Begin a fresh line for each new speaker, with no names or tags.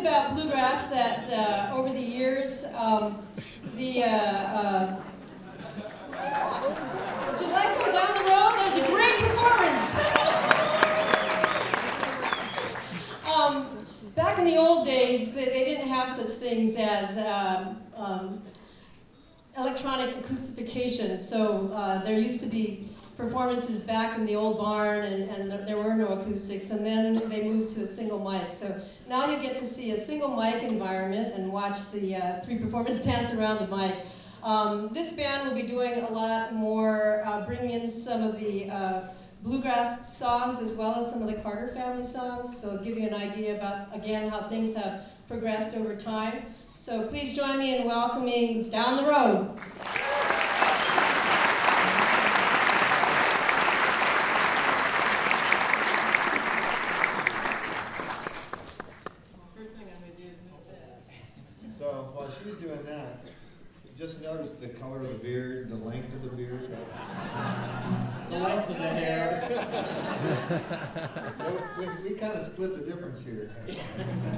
about bluegrass that over the years, would you like them down the road? There's a great performance. Back in the old days, they didn't have such things as electronic acoustification. So there used to be performances back in the old barn, and there were no acoustics, and then they moved to a single mic. So now you get to see a single mic environment and watch the three performers dance around the mic. This band will be doing a lot more, bringing in some of the bluegrass songs as well as some of the Carter family songs, so give you an idea about, again, how things have progressed over time. So please join me in welcoming Down the Road.
First thing I'm going to do is move this.
So while she's doing that, just notice the color of the beard, the length of the beard.
The length of the hair.
We kind of split the difference here.